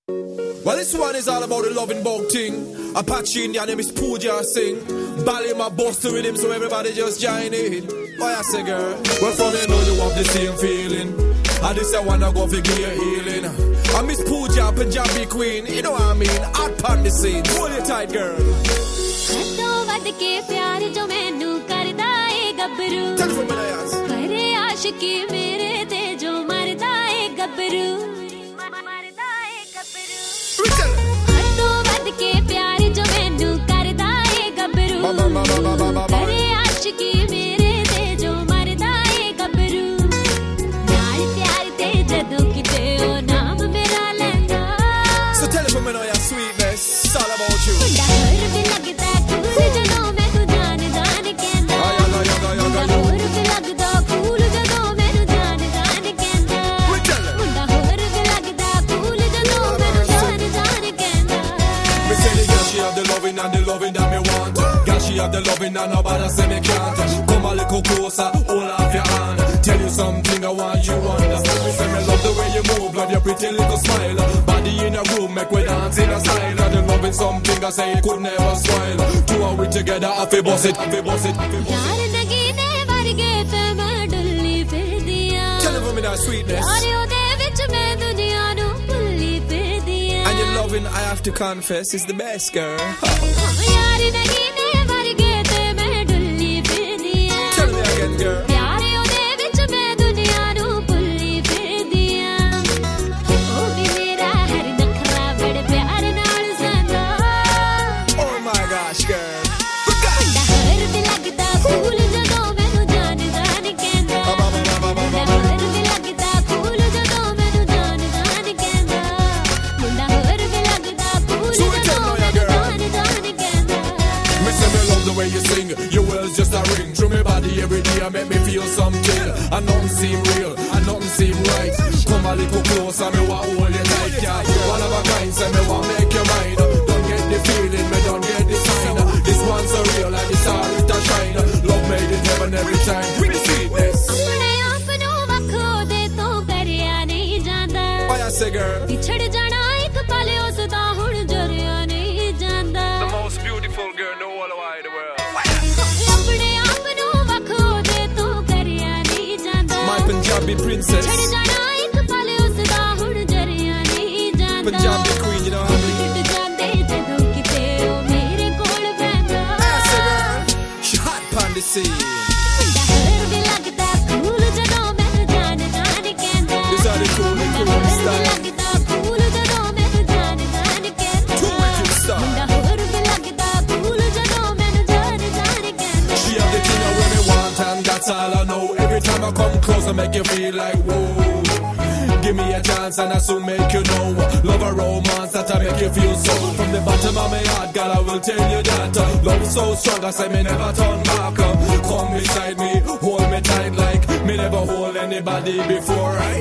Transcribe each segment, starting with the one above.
Well, this one is all about the loving bug thing. Apache Indian name is Pooja sing. Bally my boss to rhythm, so everybody just join in. Oh, I say, girl, well, from you know you have the same feeling. And this I wanna go for give you healing. I miss Pooja, Punjabi queen, you know what I mean? Hot pan the scene. Hold it tight, girl. Tell me from my eyes. So tell me from me now your sweetness, it's all about you. And the loving that me want. Girl, she have the loving and nobody say me can't. Come a little closer, hold off your hand. Tell you something I want you understand. Me say me love the way you move, love your pretty little smile. Body in a room, make we dance in a style. And the loving something I say it could never spoil. Two and we together, I feel boss it, I feel boss it, I feel boss it. Tell them for me that sweetness. And your loving, I have to confess, is the best, girl. Tell me again, girl. Oh my gosh, girl. The way you sing, your words just a ring through my body every day and make me feel something. And nothing seem real, and nothing seem right. Come a little closer, me want hold you tight, yeah. One of a kind, say me want make you mine. Don't get the feeling, me don't get the sign. This one's so real, like the star it a shine. Love made in heaven every time, with the sweetness. Why I say, girl? The most beautiful girl in the whole wide world. My Punjabi princess, Punjabi queen, you know what I mean? She hot pon the scene. These are the cool style. Too wicked style. She have the thing I really want and that's all I know. Every time I come close I make you feel like whoa. Give me a chance and I soon make you know. Love a romance that I make you feel so. From the bottom of my heart, girl, I will tell you that love so strong, I say me never turn back. Come beside me, hold me tight like me never hold anybody before, right?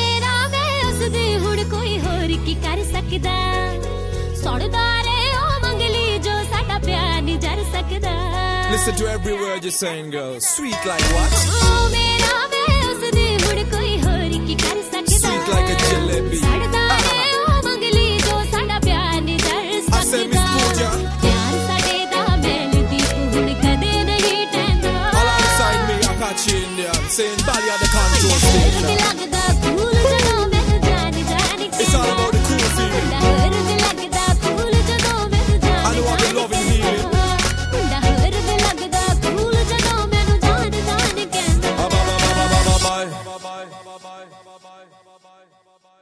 Listen to every word you're saying, girl. Sweet like what? Sweet like a jalebi. I say Miss Pooja. Alongside me, Apache Indian, saying Bali at the control station. It's all about the cool feeling. I know I've been loving healing. Bye bye bye bye bye bye bye bye bye bye bye bye bye bye bye bye.